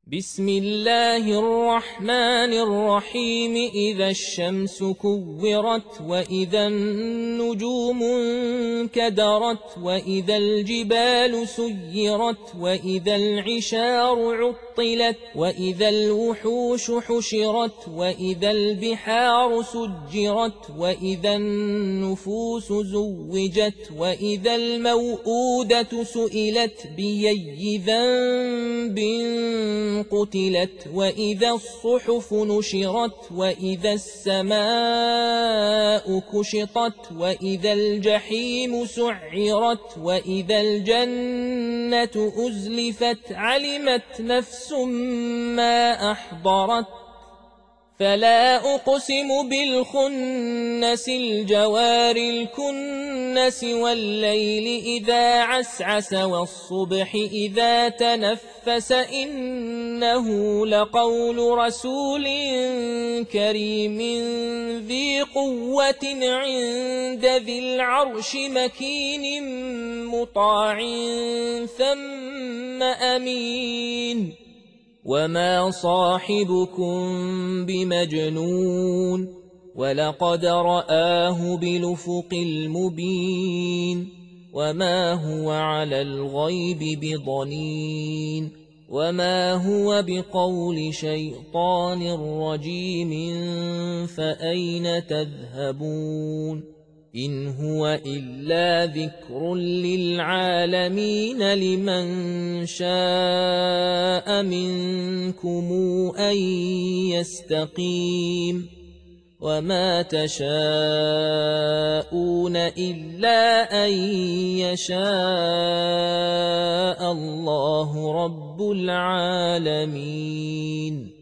بسم الله الرحمن الرحيم إذا الشمس كورت وإذا النجوم انكدرت وإذا الجبال سيرت وإذا العشار عطلت وإذا الوحوش حشرت وإذا البحار سجرت وإذا النفوس زوجت وإذا الموءودة سئلت بأي ذنب قتلت وإذا الصحف نشرت وإذا السماء كشطت وإذا الجحيم سعرت وإذا الجنة أزلفت علمت نفس ما أحضرت فلا أقسم بالخنس الجوار الكنس والليل إذا عسعس والصبح إذا تنفس إنه لقول رسول كريم ذي قوة عند ذي العرش مكين مطاع ثم أمين وما صاحبكم بمجنون ولقد رآه بالأفق المبين وما هو على الغيب بضنين وما هو بقول شيطان رجيم فأين تذهبون إن هو إلا ذكر للعالمين لمن شاء منكم أن يستقيم وما تشاءون إلا أن يشاء الله رب العالمين.